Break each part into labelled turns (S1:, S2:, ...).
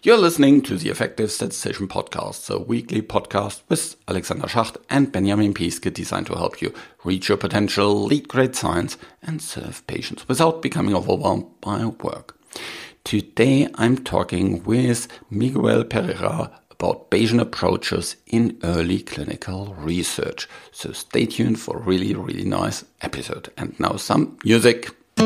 S1: You're listening to the Effective Statistician Podcast, a weekly podcast with Alexander Schacht and Benjamin Pieske, designed to help you reach your potential, lead great science, and serve patients without becoming overwhelmed by work. Today I'm talking with Miguel Pereira about Bayesian approaches in early clinical research. So stay tuned for a really nice episode. And now some music.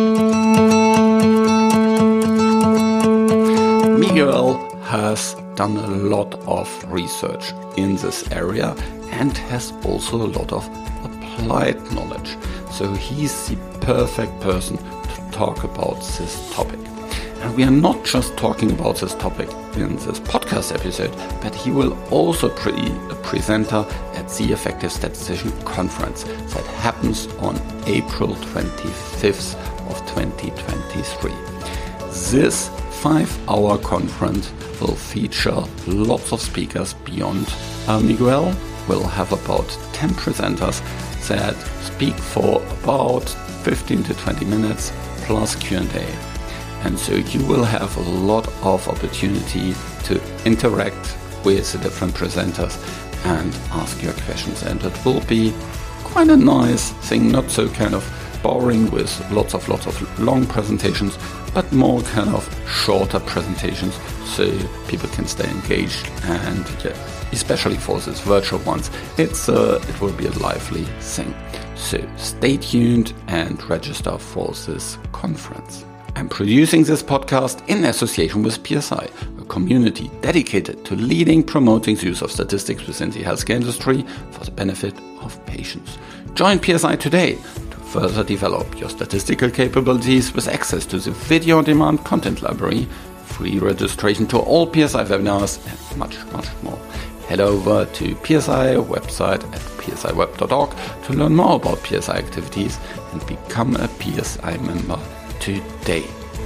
S1: Miguel has done a lot of research in this area and has also a lot of applied knowledge. So he's the perfect person to talk about this topic. And we are not just talking about this topic in this podcast episode, but he will also be a presenter at the Effective Statistician Conference that happens on April 25th of 2023. This 5-hour conference will feature lots of speakers beyond Miguel. We'll have about 10 presenters that speak for about 15 to 20 minutes plus Q&A. And so you will have a lot of opportunity to interact with the different presenters and ask your questions. And it will be quite a nice thing, not so kind of boring with lots of long presentations, but more kind of shorter presentations so people can stay engaged. And especially for these virtual ones, it will be a lively thing. So stay tuned and register for this conference. I'm producing this podcast in association with PSI, a community dedicated to leading, promoting the use of statistics within the healthcare industry for the benefit of patients. Join PSI today to further develop your statistical capabilities with access to the video-on-demand content library, free registration to all PSI webinars, and much more. Head over to PSI website at psiweb.org to learn more about PSI activities and become a PSI member today.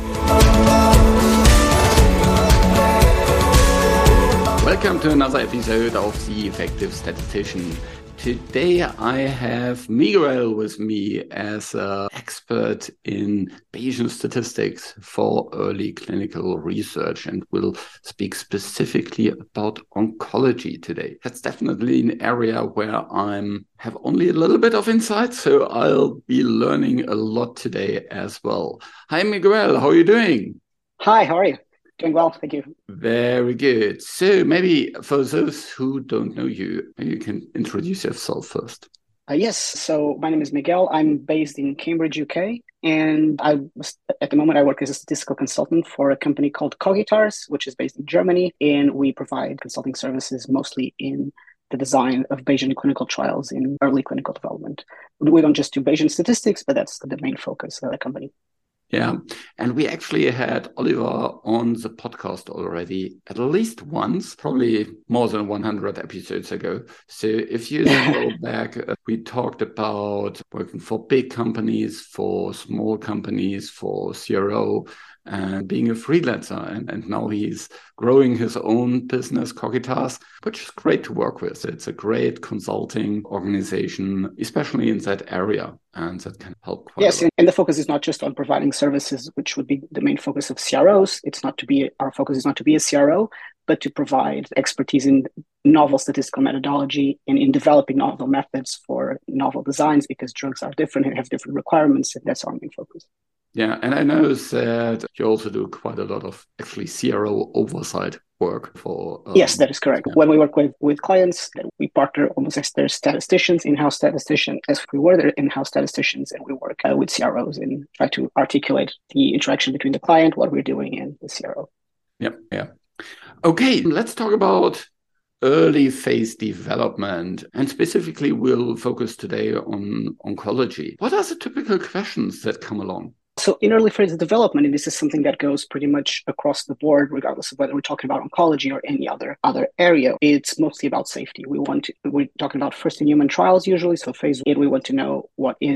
S1: Welcome to another episode of The Effective Statistician. Today I have Miguel with me as an expert in Bayesian statistics for early clinical research, and we'll speak specifically about oncology today. That's definitely an area where I have only a little bit of insight, so I'll be learning a lot today as well. Hi Miguel, how are you doing?
S2: Hi, how are you? Doing well, thank you.
S1: Very good. So maybe for those who don't know you, maybe you can introduce yourself first.
S2: Yes, so my name is Miguel. I'm based in Cambridge, UK, and at the moment I work as a statistical consultant for a company called Cogitars, which is based in Germany, and we provide consulting services mostly in the design of Bayesian clinical trials in early clinical development. We don't just do Bayesian statistics, but that's the main focus of the company.
S1: Yeah, and we actually had Oliver on the podcast already at least once, probably more than 100 episodes ago. So if you go back, we talked about working for big companies, for small companies, for CRO, and being a freelancer. And now he's growing his own business, Cogitars, which is great to work with. It's a great consulting organization, especially in that area, and that can help quite a lot.
S2: And the focus is not just on providing services, which would be the main focus of CROs. Our focus is not to be a CRO, but to provide expertise in novel statistical methodology and in developing novel methods for novel designs, because drugs are different and have different requirements, and that's our main focus.
S1: Yeah, and I know that you also do quite a lot of actually CRO oversight work for...
S2: Yes, that is correct. Yeah. When we work with clients, we partner almost as their statisticians, in-house statisticians, as we were their in-house statisticians, and we work with CROs and try to articulate the interaction between the client, what we're doing, and the CRO.
S1: Yeah. Okay, let's talk about early phase development, and specifically we'll focus today on oncology. What are the typical questions that come along?
S2: So in early phase development, and this is something that goes pretty much across the board, regardless of whether we're talking about oncology or any other area, it's mostly about safety. We're talking about first in human trials usually. So phase 1, we want to know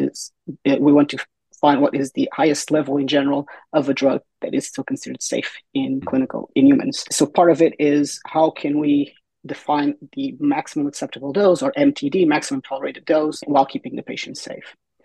S2: we want to find what is the highest level in general of a drug that is still considered safe in humans. So part of it is how can we define the maximum acceptable dose, or MTD, maximum tolerated dose, while keeping the patient safe.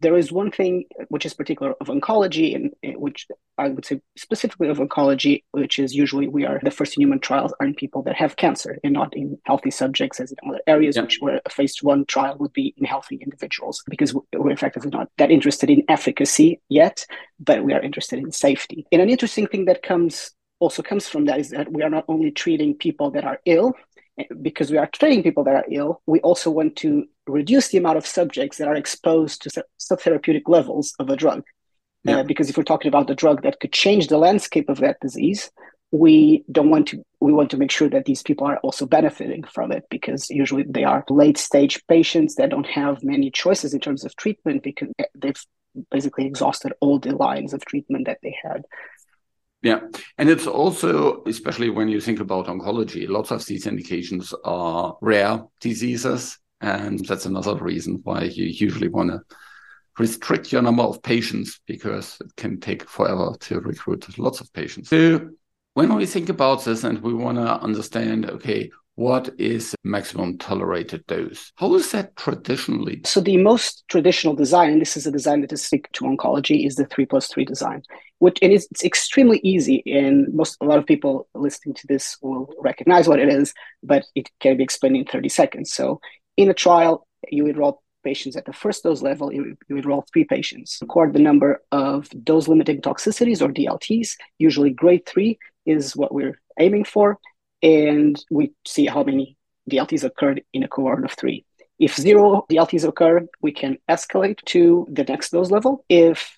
S2: There is one thing which is particular of oncology, and which I would say specifically of oncology, which is usually the first in human trials are in people that have cancer and not in healthy subjects as in other areas, where a phase 1 trial would be in healthy individuals, because we're effectively not that interested in efficacy yet, but we are interested in safety. And an interesting thing that comes from that is that we are not only treating people that are ill. Because we are treating people that are ill, we also want to reduce the amount of subjects that are exposed to subtherapeutic levels of a drug. Because if we're talking about a drug that could change the landscape of that disease, we want to make sure that these people are also benefiting from it, because usually they are late stage patients that don't have many choices in terms of treatment because they've basically exhausted all the lines of treatment that they had.
S1: Yeah. And it's also, especially when you think about oncology, lots of these indications are rare diseases. And that's another reason why you usually want to restrict your number of patients, because it can take forever to recruit lots of patients. So when we think about this and we want to understand, okay, what is maximum tolerated dose? How is that traditionally?
S2: So the most traditional design, and this is a design that is specific to oncology, is the 3+3 design, and it's extremely easy. And a lot of people listening to this will recognize what it is, but it can be explained in 30 seconds. So in a trial, you enroll patients at the first dose level, you enroll 3 patients, record the number of dose-limiting toxicities or DLTs. Usually grade 3 is what we're aiming for. And we see how many DLTs occurred in a cohort of 3. If 0 DLTs occur, we can escalate to the next dose level. If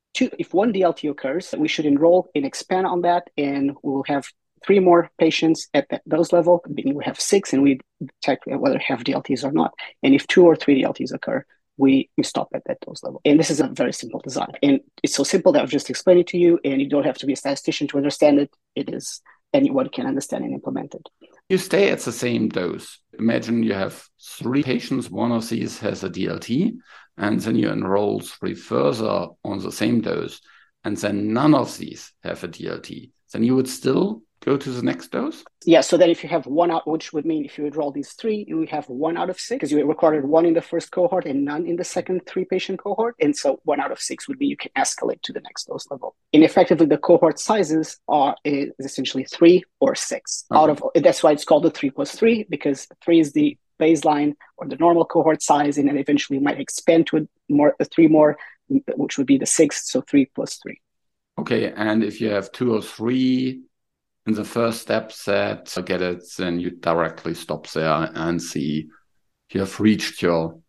S2: 1 DLT occurs, we should enroll and expand on that, and we will have 3 more patients at that dose level, meaning we have 6, and we check whether have DLTs or not. And if 2 or 3 DLTs occur, we stop at that dose level. And this is a very simple design. And it's so simple that I've just explained it to you, and you don't have to be a statistician to understand it. It is anyone can understand and implement it.
S1: You stay at the same dose. Imagine you have 3 patients, one of these has a DLT, and then you enroll 3 further on the same dose, and then none of these have a DLT. Then you would still go to the next dose?
S2: Yeah, so then if you have 1 out, which would mean if you enroll these 3, you would have 1 out of 6, because you recorded 1 in the first cohort and none in the second 3-patient cohort. And so 1 out of 6 would be you can escalate to the next dose level. And effectively, the cohort sizes is essentially 3 or 6. Okay. That's why it's called the 3+3, because 3 is the baseline or the normal cohort size, and then eventually might expand to 3 more, which would be the 6th, so 3+3.
S1: Okay, and if you have 2 or 3 in the first step set, get it, then you directly stop there and see you have reached your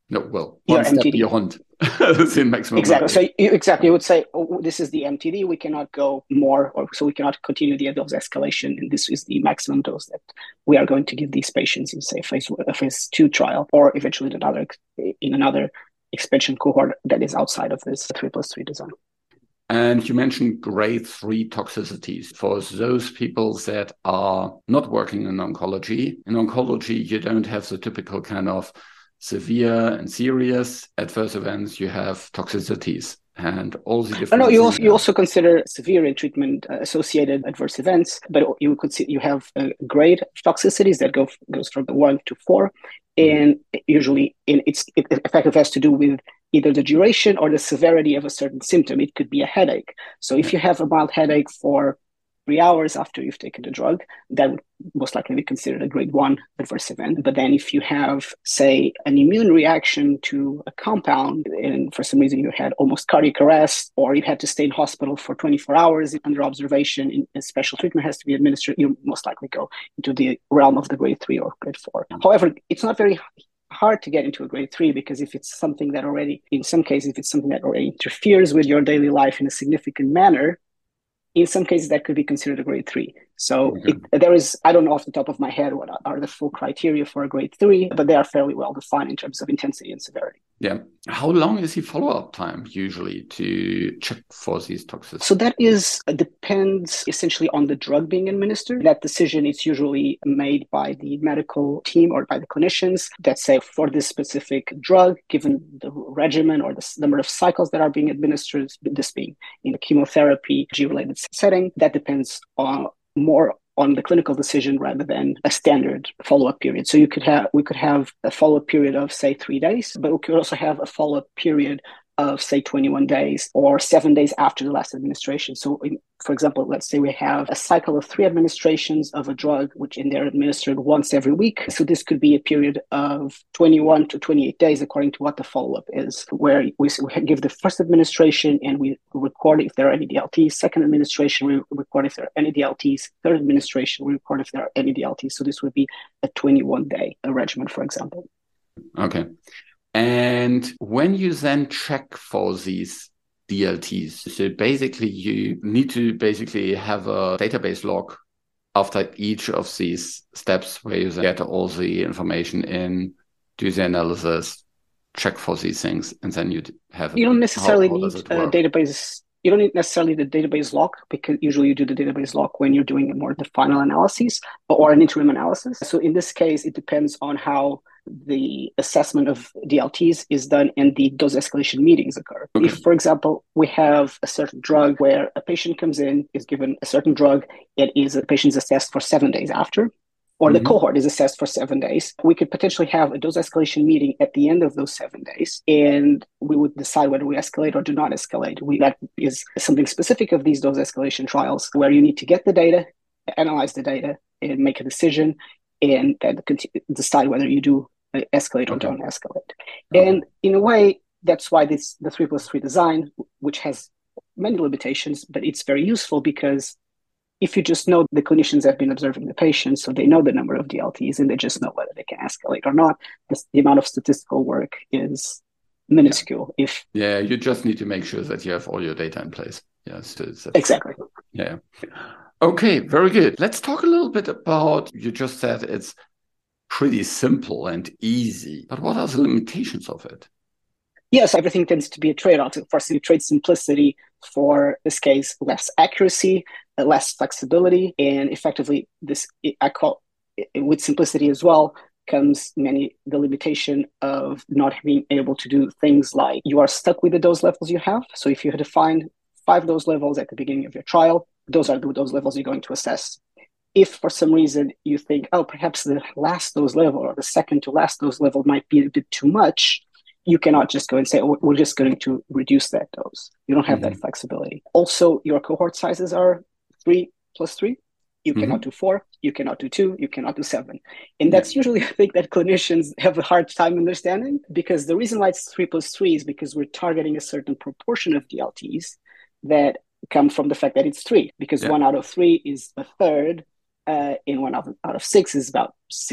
S1: step beyond the maximum.
S2: Exactly. So you would say, this is the MTD. We cannot go more, so we cannot continue the dose escalation. And this is the maximum dose that we are going to give these patients in, say, phase 2 trial, or eventually in another expansion cohort that is outside of this 3+3 design.
S1: And you mentioned grade 3 toxicities. For those people that are not working in oncology, you don't have the typical kind of severe and serious adverse events. You have toxicities and all the different.
S2: No, you also consider severe and treatment associated adverse events, but you have grade toxicities that goes from 1 to 4, and usually it effectively has to do with either the duration or the severity of a certain symptom. It could be a headache. So if you have a mild headache for 3 hours after you've taken the drug, that would most likely be considered a grade 1 adverse event. But then if you have, say, an immune reaction to a compound, and for some reason you had almost cardiac arrest, or you had to stay in hospital for 24 hours under observation, and a special treatment has to be administered, you most likely go into the realm of the grade 3 or grade 4. However, it's not very hard to get into a grade 3, because if it's something that already, in some cases, if it's something that already interferes with your daily life in a significant manner, in some cases that could be considered a grade 3. So there is, I don't know off the top of my head what are the full criteria for a grade 3, but they are fairly well defined in terms of intensity and severity.
S1: Yeah. How long is the follow-up time usually to check for these toxicities?
S2: So that depends essentially on the drug being administered. That decision is usually made by the medical team or by the clinicians that say, for this specific drug, given the regimen or the number of cycles that are being administered, this being in a chemotherapy G-related setting, that depends on more on the clinical decision rather than a standard follow-up period. So we could have a follow-up period of, say, 3 days, but we could also have a follow-up period of, say, 21 days or 7 days after the last administration. So, for example, let's say we have a cycle of 3 administrations of a drug, which they're administered once every week. So this could be a period of 21 to 28 days, according to what the follow-up is, where we give the first administration and we record if there are any DLTs. Second administration, we record if there are any DLTs. Third administration, we record if there are any DLTs. So this would be a 21-day regimen, for example.
S1: Okay. And when you then check for these DLTs, so basically you need to basically have a database log after each of these steps where you get all the information in, do the analysis, check for these things, and then you have...
S2: You don't necessarily need a database. You don't need necessarily the database log, because usually you do the database log when you're doing more the final analysis or an interim analysis. So in this case, it depends on how the assessment of DLTs is done and the dose escalation meetings occur. Okay. If, for example, we have a certain drug where a patient comes in, is given a certain drug, the patient is assessed for 7 days after, or the cohort is assessed for 7 days, we could potentially have a dose escalation meeting at the end of those 7 days, and we would decide whether we escalate or do not escalate. That is something specific of these dose escalation trials, where you need to get the data, analyze the data, and make a decision, and then decide whether you do escalate or don't escalate. And in a way, that's why the 3+3 design, which has many limitations, but it's very useful, because if you just know the clinicians have been observing the patients, so they know the number of DLTs and they just know whether they can escalate or not, the amount of statistical work is minuscule.
S1: You just need to make sure that you have all your data in place.
S2: Exactly.
S1: Yeah. Okay, very good. Let's talk a little bit about, you just said it's pretty simple and easy, but what are the limitations of it?
S2: Yes, everything tends to be a trade-off. First, you trade simplicity for, this case, less accuracy, less flexibility, and effectively, with simplicity as well comes the limitation of not being able to do things like you are stuck with the dose levels you have. So if you had defined 5 dose levels at the beginning of your trial, those are the dose levels you're going to assess. If for some reason you think, perhaps the last dose level or the second to last dose level might be a bit too much, you cannot just go and say, we're just going to reduce that dose. You don't have that flexibility. Also, your cohort sizes are 3+3. You cannot do 4, you cannot do 2, you cannot do 7. And that's usually a thing that clinicians have a hard time understanding, because the reason why it's 3+3 is because we're targeting a certain proportion of DLTs that come from the fact that it's 3, because 1 out of 3 is a third, and 1 out of 6 is about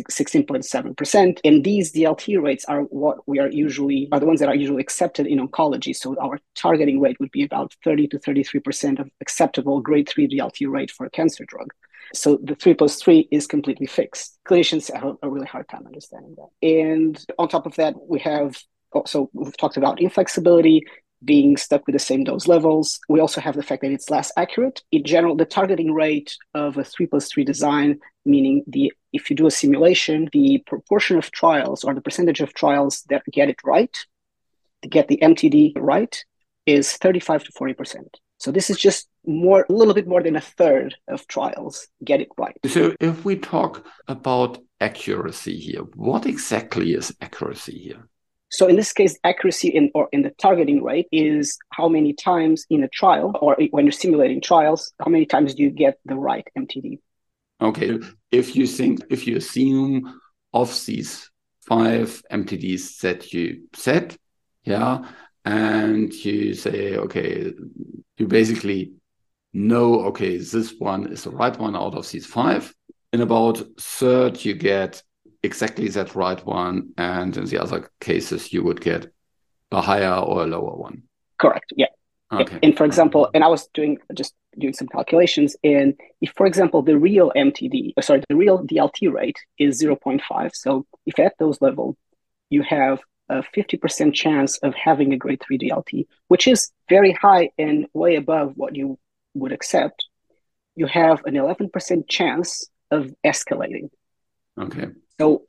S2: 16.7%. And these DLT rates are the ones that are usually accepted in oncology. So our targeting rate would be about 30 to 33% of acceptable grade 3 DLT rate for a cancer drug. So the 3+3 is completely fixed. Clinicians have a really hard time understanding that. And on top of that, we've talked about inflexibility, being stuck with the same dose levels. We also have the fact that it's less accurate. In general, the targeting rate of a 3+3 design, meaning if you do a simulation, the proportion of trials or the percentage of trials that get it right, to get the MTD right, is 35 to 40%. So this is just a little bit more than a third of trials get it right.
S1: So if we talk about accuracy here, what exactly is accuracy here?
S2: So in this case, accuracy in the targeting rate is how many times in a trial, or when you're simulating trials, how many times do you get the right MTD?
S1: Okay. If you assume of these 5 MTDs that you set, and you say, okay, you basically know, okay, this one is the right one out of these 5. In about a third, you get exactly that right one, and in the other cases you would get a higher or a lower one.
S2: Correct. Yeah. Okay. And for example, and I was doing some calculations, and if, for example, the real DLT rate is 0.5, so if at those levels you have a 50% chance of having a grade 3 DLT, which is very high and way above what you would accept, you have an 11% chance of escalating.
S1: Okay.
S2: So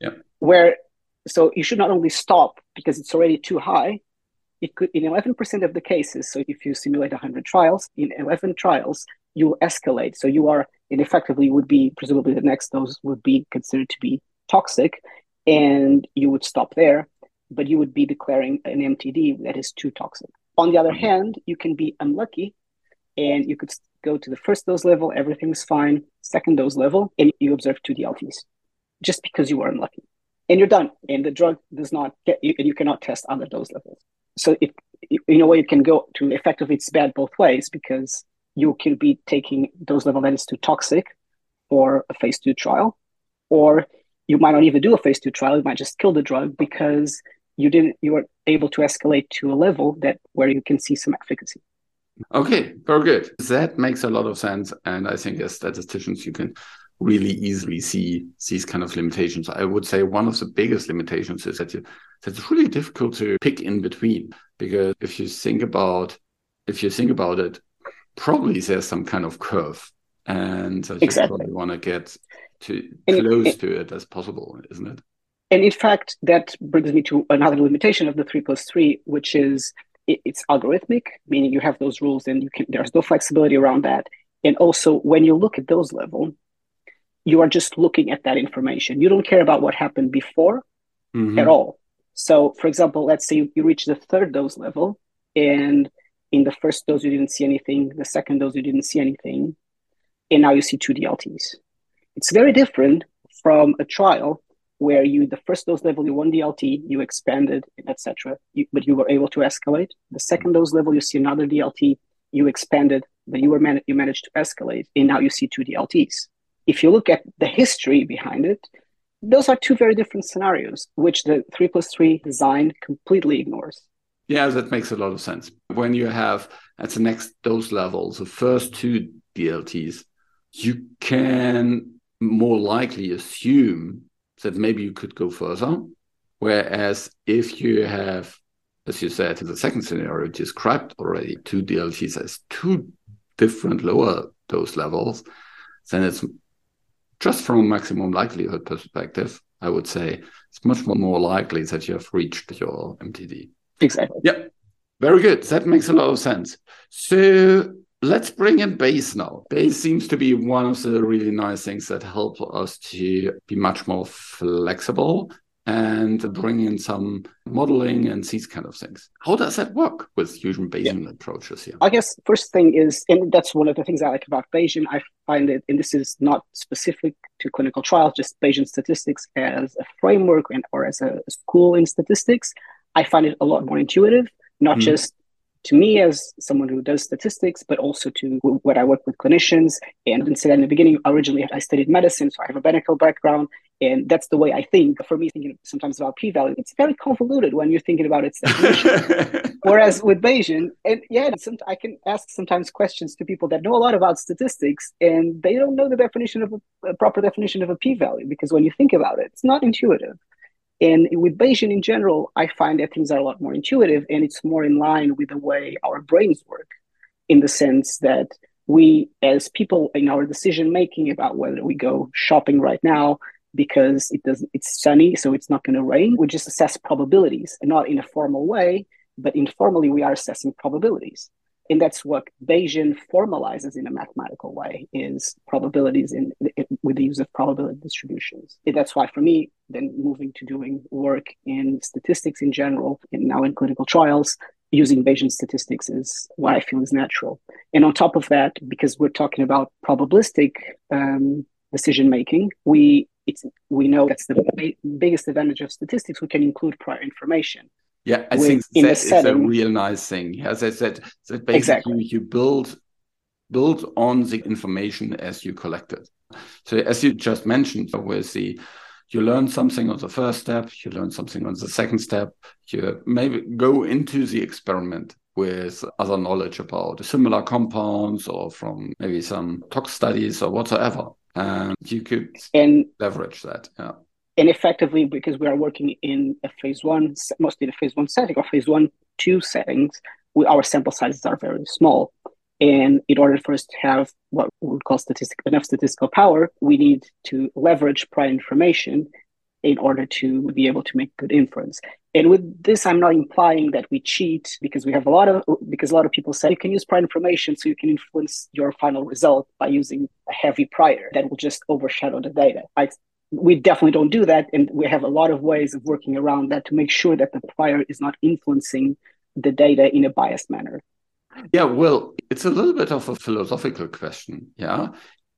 S2: you should not only stop because it's already too high. It could, in 11% of the cases, so if you simulate 100 trials, in 11 trials, you will escalate. So effectively would be, presumably the next dose would be considered to be toxic, and you would stop there, but you would be declaring an MTD that is too toxic. On the other hand, you can be unlucky and you could go to the first dose level, everything's fine, second dose level, and you observe 2 DLTs just because you were unlucky. And you're done. And the drug does not get you, and you cannot test other dose levels. So in a way, it can go to effectively, it's bad both ways because you can be taking dose level that is too toxic for a phase 2 trial, or you might not even do a phase 2 trial. You might just kill the drug because you were able to escalate to a level where you can see some efficacy.
S1: Okay, very good. That makes a lot of sense. And I think as statisticians, you can really easily see these kind of limitations. I would say one of the biggest limitations is that it's really difficult to pick in between, because if you think about it, probably there's some kind of curve, and you probably want to get close to it as possible, isn't it?
S2: And in fact, that brings me to another limitation of the 3+3, which is it's algorithmic, meaning you have those rules and there's no flexibility around that. And also, when you look at dose level, you are just looking at that information. You don't care about what happened before at all. So, for example, let's say you reach the third dose level, and in the first dose you didn't see anything, the second dose you didn't see anything, and now you see 2 DLTs. It's very different from a trial where the first dose level, you 1 DLT, you expanded, etc., but you were able to escalate. The second dose level, you see another DLT, you expanded, but you managed to escalate, and now you see 2 DLTs. If you look at the history behind it, those are 2 very different scenarios, which the 3+3 design completely ignores.
S1: Yeah, that makes a lot of sense. When you have at the next dose level, the first 2 DLTs, you can more likely assume that maybe you could go further. Whereas if you have, as you said, in the second scenario described already, 2 DLTs as 2 different lower dose levels, then it's just from a maximum likelihood perspective, I would say it's much more likely that you have reached your MTD.
S2: Exactly.
S1: Yep. Very good. That makes a lot of sense. So let's bring in Bayes now. Bayes seems to be one of the really nice things that help us to be much more flexible and bring in some modeling and these kind of things. How does that work with fusion Bayesian approaches here?
S2: I guess first thing is, and that's one of the things I like about Bayesian, I find it, and this is not specific to clinical trials, just Bayesian statistics as a framework or as a school in statistics, I find it a lot more intuitive, not just to me as someone who does statistics, but also to when I work with clinicians. And I didn't say that in the beginning. Originally, I studied medicine, so I have a medical background. And that's the way I think. For me, thinking sometimes about p-value, it's very convoluted when you're thinking about its definition. Whereas with Bayesian, and I can ask sometimes questions to people that know a lot about statistics, and they don't know the definition of a proper definition of a p-value, because when you think about it, it's not intuitive. And with Bayesian in general, I find that things are a lot more intuitive, and it's more in line with the way our brains work, in the sense that we, as people in our decision making about whether we go shopping right now because it's sunny, so it's not going to rain, we just assess probabilities, and not in a formal way, but informally we are assessing probabilities. And that's what Bayesian formalizes in a mathematical way, is probabilities with the use of probability distributions. And that's why for me, then moving to doing work in statistics in general, and now in clinical trials, using Bayesian statistics is what I feel is natural. And on top of that, because we're talking about probabilistic decision-making, we know that's the biggest advantage of statistics. We can include prior information.
S1: Yeah, I think that is a real nice thing. Yeah, that basically exactly. You build on the information as you collect it. So as you just mentioned, you learn something on the first step, you learn something on the second step, you maybe go into the experiment with other knowledge about similar compounds or from maybe some tox studies or whatsoever. And you could leverage that. Yeah.
S2: And effectively, because we are working in a phase 1, mostly in a phase 1 setting or phase 1-2 settings, our sample sizes are very small. And in order for us to have what we would call enough statistical power, we need to leverage prior information in order to be able to make good inference. And with this, I'm not implying that we cheat, because a lot of people say you can use prior information so you can influence your final result by using a heavy prior that will just overshadow the data. We definitely don't do that, and we have a lot of ways of working around that to make sure that the prior is not influencing the data in a biased manner?
S1: Yeah, well, it's a little bit of a philosophical question. Yeah.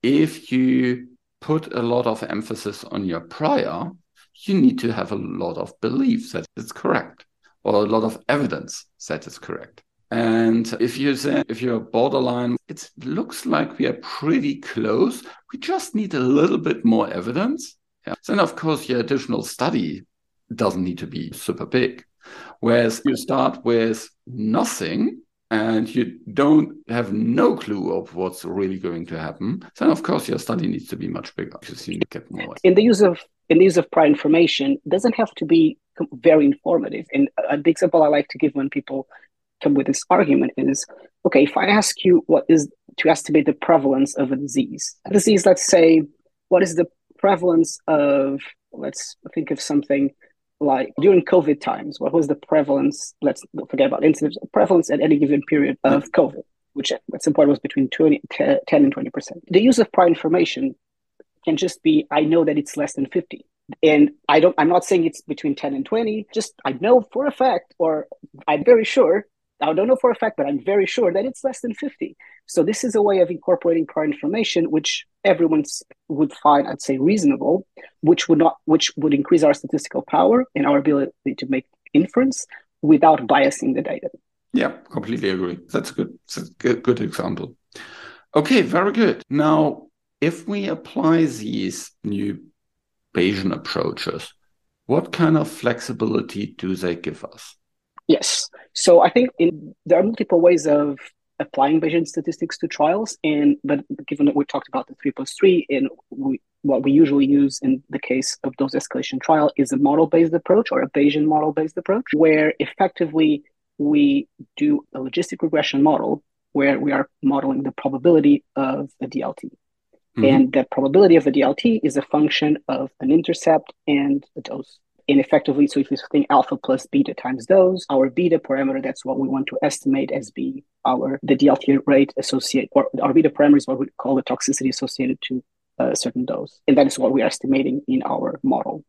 S1: If you put a lot of emphasis on your prior, you need to have a lot of belief that it's correct, or a lot of evidence that it's correct. And if you're borderline, it looks like we are pretty close. We just need a little bit more evidence. Yeah. Then, of course, your additional study doesn't need to be super big. Whereas you start with nothing and you don't have no clue of what's really going to happen, then of course your study needs to be much bigger because you get more.
S2: In the use of prior information, doesn't have to be very informative. And the example I like to give when people come with this argument is, okay, if I ask you what is to estimate the prevalence of a disease, let's say, what is the prevalence of, let's think of something like during COVID times, what was the prevalence? Let's forget about incidence, prevalence at any given period of COVID, which at some point was between 10 and 20%. The use of prior information can just be, I know that it's less than 50. And I'm not saying it's between 10 and 20, just I know for a fact, or I'm very sure, I don't know for a fact, but I'm very sure that it's less than 50. So this is a way of incorporating prior information, which everyone would find, I'd say, reasonable, which would increase our statistical power and our ability to make inference without biasing the data.
S1: Yeah, completely agree. That's a good example. Okay, very good. Now, if we apply these new Bayesian approaches, what kind of flexibility do they give us?
S2: Yes. So I think there are multiple ways of applying Bayesian statistics to trials, but given that we talked about the 3+3, and what we usually use in the case of dose escalation trial is a model-based approach, or a Bayesian model-based approach, where effectively we do a logistic regression model where we are modeling the probability of a DLT. Mm-hmm. And that probability of a DLT is a function of an intercept and a dose. And effectively, so if you think alpha plus beta times dose, our beta parameter, that's what we want to estimate as being the DLT rate associated, or our beta parameter is what we call the toxicity associated to a certain dose. And that is what we are estimating in our model.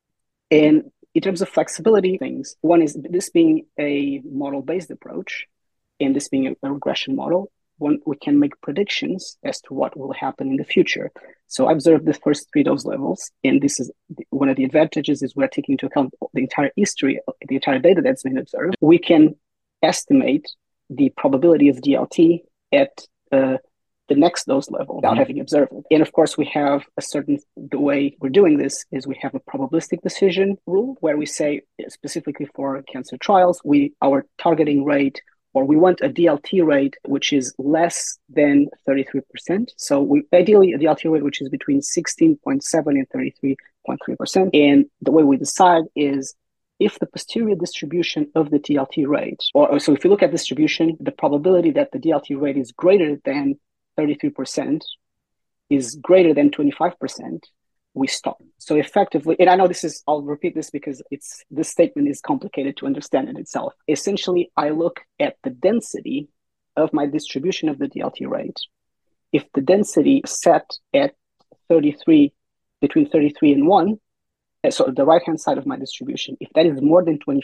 S2: And in terms of flexibility things, one is this being a model-based approach, and this being a regression model, we can make predictions as to what will happen in the future. So I observed the first 3 dose levels, and this is one of the advantages is we're taking into account the entire history, the entire data that's been observed. We can estimate the probability of DLT at the next dose level without having observed it. And of course, we have the way we're doing this is we have a probabilistic decision rule where we say, specifically for cancer trials, our targeting rate, or we want a DLT rate which is less than 33%. So ideally a DLT rate which is between 16.7 and 33.3%. And the way we decide is if the posterior distribution of the DLT rate, so if you look at distribution, the probability that the DLT rate is greater than 33% is greater than 25%, we stop. So effectively, and I know I'll repeat this because this statement is complicated to understand in itself. Essentially, I look at the density of my distribution of the DLT rate. If the density is set at 33, between 33 and 1, so the right-hand side of my distribution, if that is more than 25%.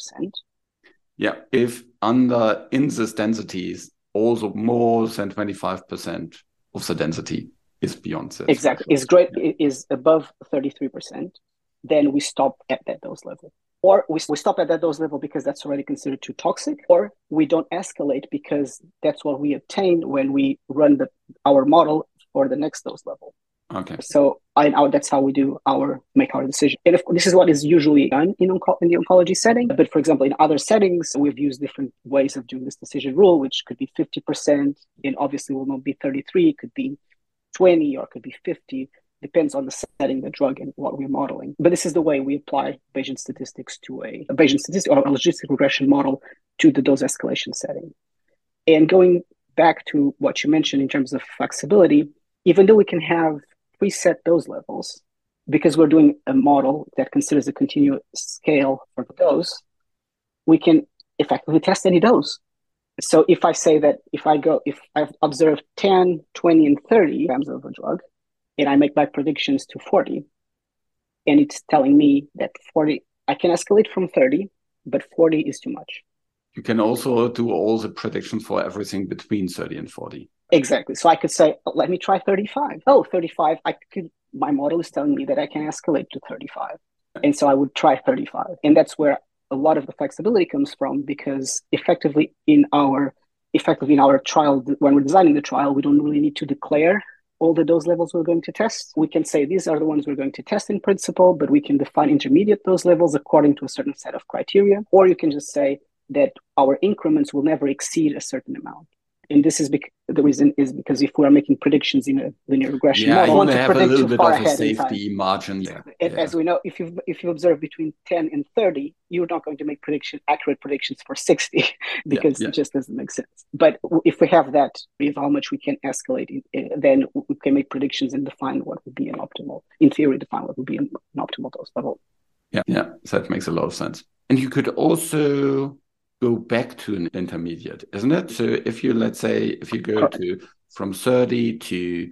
S1: Yeah, if in this densities, also more than 25% of the density is beyond this.
S2: Exactly. Is above 33%, then we stop at that dose level. Or we stop at that dose level because that's already considered too toxic, or we don't escalate because that's what we obtain when we run our model for the next dose level.
S1: Okay.
S2: So that's how we make our decision. And of course, this is what is usually done in the oncology setting. But for example, in other settings, we've used different ways of doing this decision rule, which could be 50%, and obviously will not be 33, it could be 20, or it could be 50, depends on the setting, the drug, and what we're modeling. But this is the way we apply Bayesian statistics to a Bayesian statistic or a logistic regression model to the dose escalation setting. And going back to what you mentioned in terms of flexibility, even though we can have preset dose levels, because we're doing a model that considers a continuous scale for the dose, we can effectively test any dose. So if I say that if I've observed 10, 20, and 30 grams of a drug, and I make my predictions to 40, and it's telling me that 40, I can escalate from 30, but 40 is too much.
S1: You can also do all the predictions for everything between 30 and 40.
S2: Exactly. So I could say, let me try 35. Oh, 35. My model is telling me that I can escalate to 35. And so I would try 35. And that's where a lot of the flexibility comes from, because effectively in our trial, when we're designing the trial, we don't really need to declare all the dose levels we're going to test. We can say these are the ones we're going to test in principle, but we can define intermediate dose levels according to a certain set of criteria. Or you can just say that our increments will never exceed a certain amount. And this is the reason is because if we are making predictions in a linear regression model,
S1: you want to have a little bit of a
S2: ahead
S1: safety margin.
S2: Yeah. As we know, if you observe between 10 and 30, you're not going to make accurate predictions for 60 because it just doesn't make sense. But if we have that, with how much we can escalate, then we can make predictions and define what would be an optimal, in theory, define what would be an optimal dose level.
S1: Yeah, that makes a lot of sense. And you could also go back to an intermediate, isn't it? So if you go to from 30 to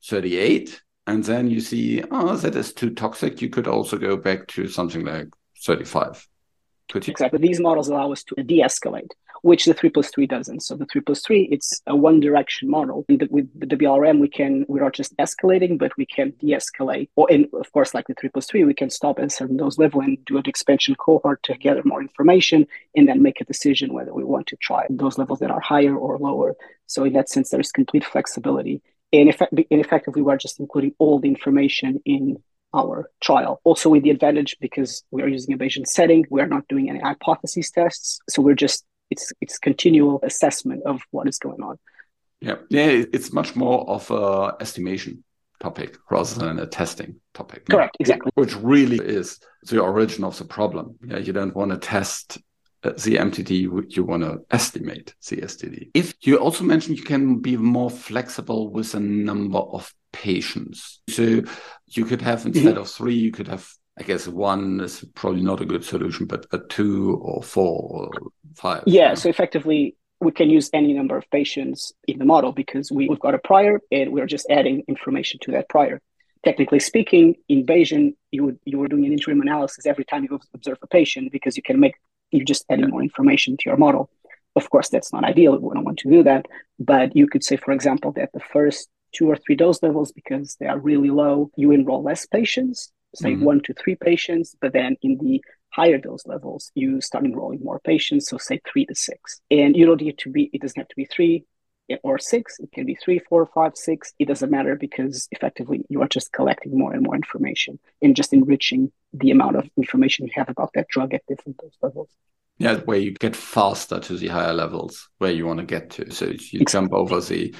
S1: 38, and then you see, that is too toxic, you could also go back to something like 35. Could you?
S2: Exactly. These models allow us to de-escalate, which the 3+3 doesn't. So the 3+3, it's a one-direction model. And with the BLRM, we're not just escalating, but we can de-escalate. And of course, like the 3+3, we can stop at a certain dose level and do an expansion cohort to gather more information, and then make a decision whether we want to try those levels that are higher or lower. So in that sense, there is complete flexibility. And effectively, we're just including all the information in our trial. Also with the advantage, because we are using a Bayesian setting, we are not doing any hypothesis tests. So it's continual assessment of what is going on.
S1: Yeah, it's much more of a estimation topic rather than a testing topic.
S2: Correct, exactly.
S1: Which really is the origin of the problem. Yeah, you don't want to test the MTD, you want to estimate the STD. If you also mentioned you can be more flexible with a number of patients. So you could have, instead of 3, you could have, I guess 1 is probably not a good solution, but a 2 or 4 or 5.
S2: Yeah, so effectively, we can use any number of patients in the model because we've got a prior and we're just adding information to that prior. Technically speaking, in Bayesian, you were doing an interim analysis every time you observe a patient because you're just adding more information to your model. Of course, that's not ideal. We don't want to do that. But you could say, for example, that the first 2 or 3 dose levels, because they are really low, you enroll less patients, say 1 to 3 patients, but then in the higher dose levels, you start enrolling more patients, so say 3 to 6. And you don't need it doesn't have to be 3 or 6, it can be 3, 4, 5, 6. It doesn't matter because effectively you are just collecting more and more information and just enriching the amount of information you have about that drug at different dose levels.
S1: Yeah, where you get faster to the higher levels where you want to get to. So you jump over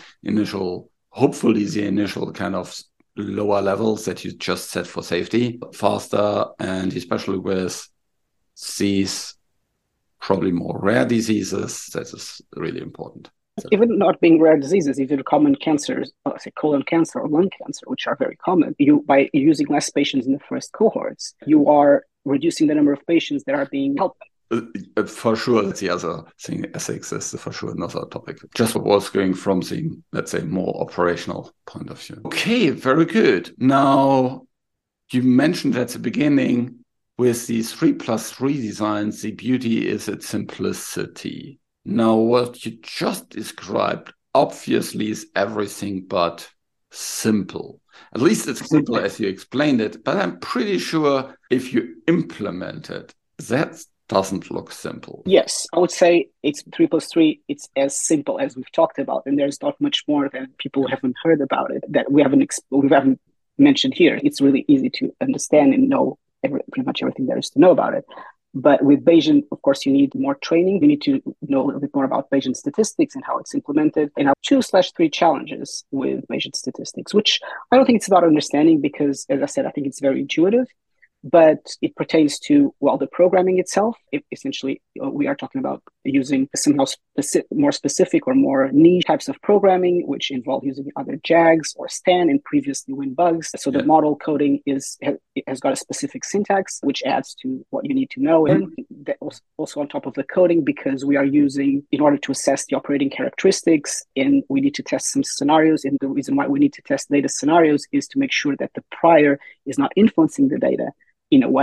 S1: hopefully the initial kind of lower levels that you just set for safety faster, and especially with these probably more rare diseases, that is really important.
S2: Even not being rare diseases, even common cancers, say colon cancer or lung cancer, which are very common, by using less patients in the first cohorts, you are reducing the number of patients that are being helped.
S1: For sure, that's the other thing. Ethics is for sure another topic. Just was going from the, let's say, more operational point of view. Okay, very good. Now, you mentioned at the beginning with these 3+3 designs, the beauty is its simplicity. Now, what you just described obviously is everything but simple. At least it's simple as you explained it, but I'm pretty sure if you implement it, that doesn't look simple.
S2: Yes, I would say it's 3+3. It's as simple as we've talked about, and there's not much more that people haven't heard about it that we haven't mentioned here. It's really easy to understand and know pretty much everything there is to know about it. But with Bayesian, of course, you need more training. You need to know a little bit more about Bayesian statistics and how it's implemented. And I have 2/3 challenges with Bayesian statistics, which I don't think it's about understanding because, as I said, I think it's very intuitive. But it pertains to, the programming itself. Essentially, we are talking about using somehow more specific or more niche types of programming, which involve using either JAGs or Stan and previously WinBugs. So the model coding has got a specific syntax, which adds to what you need to know. And that also on top of the coding, because we are using, in order to assess the operating characteristics, and we need to test some scenarios. And the reason why we need to test data scenarios is to make sure that the prior is not influencing the data in a way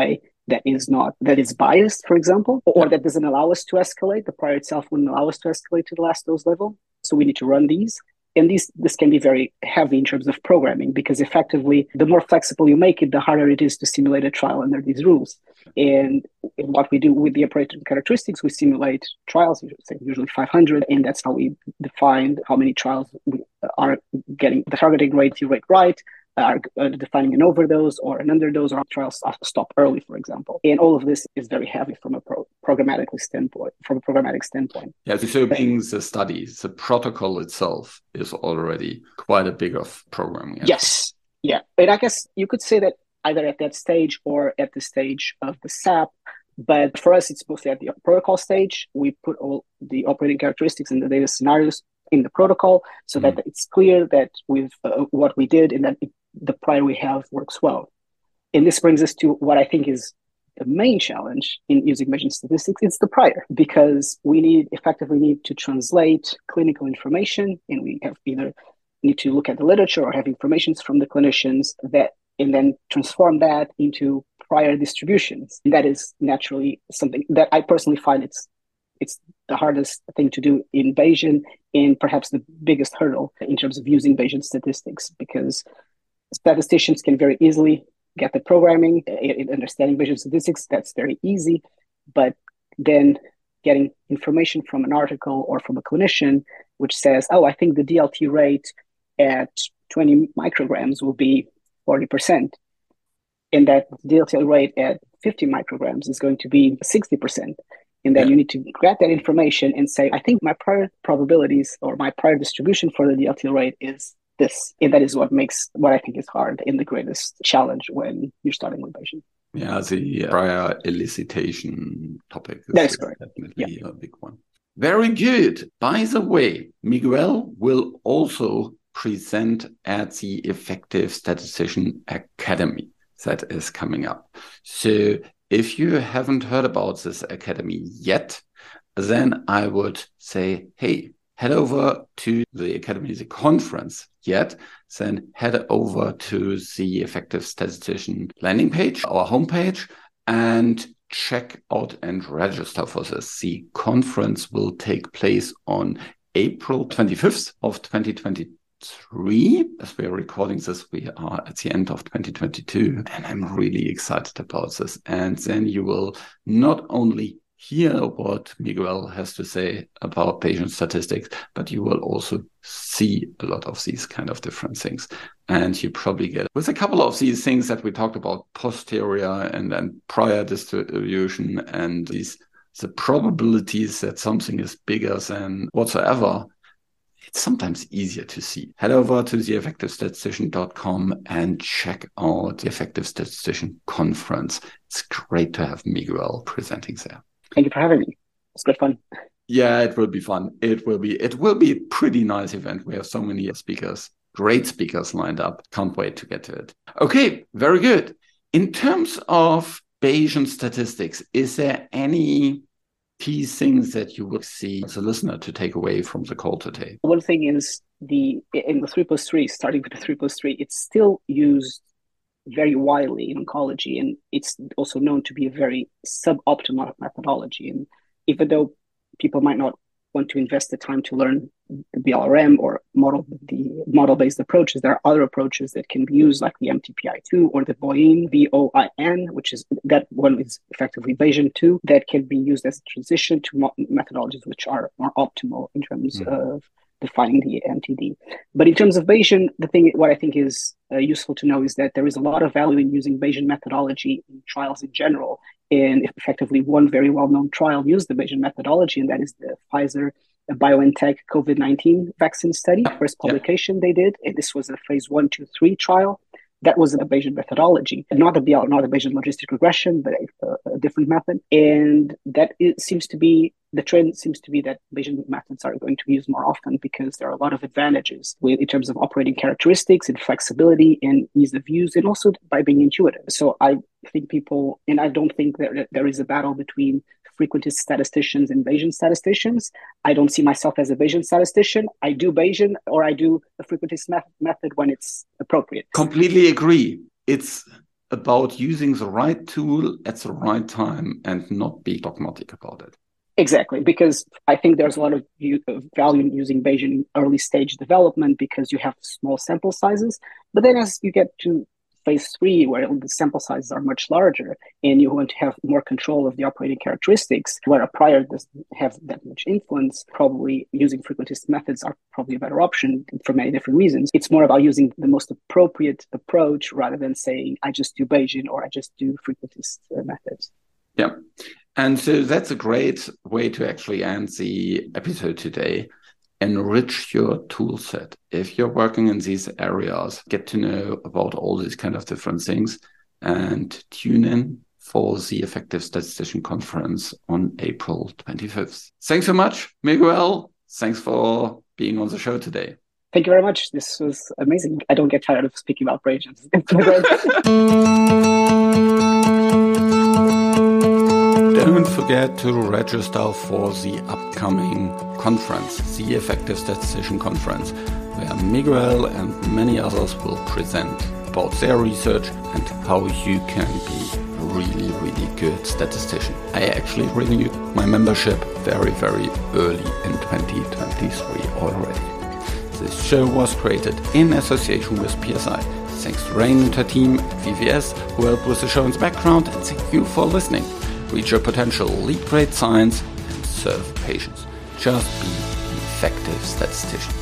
S2: that is biased, for example, or that doesn't allow us to escalate. The prior itself wouldn't allow us to escalate to the last dose level. So we need to run these. And this can be very heavy in terms of programming, because effectively, the more flexible you make it, the harder it is to simulate a trial under these rules. And what we do with the operating characteristics, we simulate trials, usually 500, and that's how we define how many trials we are getting the targeting rate right, are defining an overdose or an underdose, or trials stop early, for example. And all of this is very heavy from a programmatic standpoint.
S1: Yeah, so being the studies, the protocol itself is already quite a big of programming.
S2: Yes. Yeah. And I guess you could say that either at that stage or at the stage of the SAP. But for us, it's mostly at the protocol stage. We put all the operating characteristics and the data scenarios in the protocol so that it's clear that with what we did and that the prior we have works well. And this brings us to what I think is the main challenge in using Bayesian statistics. It's the prior, because we effectively need to translate clinical information, and we have either need to look at the literature or have information from the clinicians and then transform that into prior distributions. And that is naturally something that I personally find it's the hardest thing to do in Bayesian, and perhaps the biggest hurdle in terms of using Bayesian statistics, because statisticians can very easily get the programming in understanding Bayesian statistics. That's very easy. But then getting information from an article or from a clinician, which says, oh, I think the DLT rate at 20 micrograms will be 40%. And that DLT rate at 50 micrograms is going to be 60%. And then you need to grab that information and say, I think my prior probabilities or my prior distribution for the DLT rate is this. And that is what I think is hard and the greatest challenge when you're starting with Bayesian.
S1: Yeah, the prior elicitation topic
S2: is correct.
S1: Definitely a big one. Very good. By the way, Miguel will also present at the Effective Statistician Academy that is coming up. So if you haven't heard about this academy yet, then I would say, hey, head over to the Academy, the conference yet, then head over to the Effective Statistician landing page, our homepage, and check out and register for this. The conference will take place on April 25th of 2023. As we are recording this, we are at the end of 2022, and I'm really excited about this. And then you will not only hear what Miguel has to say about Bayesian statistics, but you will also see a lot of these kind of different things. And you probably get, with a couple of these things that we talked about, posterior and then prior distribution, and the probabilities that something is bigger than whatsoever, it's sometimes easier to see. Head over to theeffectivestatistician.com and check out the Effective Statistician Conference. It's great to have Miguel presenting there.
S2: Thank you for having me. It's good fun.
S1: Yeah, it will be fun. It will be a pretty nice event. We have so many speakers, great speakers lined up. Can't wait to get to it. Okay, very good. In terms of Bayesian statistics, is there any key things that you will see as a listener to take away from the call today?
S2: One thing is in the 3+3, starting with the 3+3, it's still used very widely in oncology, and it's also known to be a very suboptimal methodology. And even though people might not want to invest the time to learn the BLRM or model-based approaches, there are other approaches that can be used, like the MTPI2 or the Boin, VOIN, which is that one is effectively Bayesian 2, that can be used as a transition to methodologies which are more optimal in terms of defining the MTD. But in terms of Bayesian, what I think is useful to know is that there is a lot of value in using Bayesian methodology in trials in general. And effectively, one very well-known trial used the Bayesian methodology, and that is the Pfizer BioNTech COVID-19 vaccine study. First publication they did, and this was a phase 1, 2, 3 trial. That was a Bayesian methodology, not a Bayesian logistic regression, but a different method. And the trend seems to be that Bayesian methods are going to be used more often, because there are a lot of advantages in terms of operating characteristics and flexibility and ease of use, and also by being intuitive. So I think I don't think that there is a battle between frequentist statisticians and Bayesian statisticians. I don't see myself as a Bayesian statistician. I do Bayesian, or I do a frequentist method when it's appropriate.
S1: Completely agree. It's about using the right tool at the right time and not be dogmatic about it.
S2: Exactly, because I think there's a lot of value in using Bayesian in early stage development because you have small sample sizes. But then as you get to phase 3, where the sample sizes are much larger and you want to have more control of the operating characteristics, where a prior doesn't have that much influence, probably using frequentist methods are probably a better option for many different reasons. It's more about using the most appropriate approach rather than saying, I just do Bayesian or I just do frequentist methods.
S1: Yeah. And so that's a great way to actually end the episode today. Enrich your tool set. If you're working in these areas, get to know about all these kind of different things and tune in for the Effective Statistician Conference on April 25th. Thanks so much, Miguel. Thanks for being on the show today.
S2: Thank you very much. This was amazing. I don't get tired of speaking about Bayesian.
S1: Don't forget to register for the upcoming conference, the Effective Statistician Conference, where Miguel and many others will present about their research and how you can be a really, really good statistician. I actually renewed my membership very, very early in 2023 already. This show was created in association with PSI. Thanks to Rain and her team at VVS who helped with the show in the background, and thank you for listening. Reach your potential, lead great science, and serve patients. Just be an effective statistician.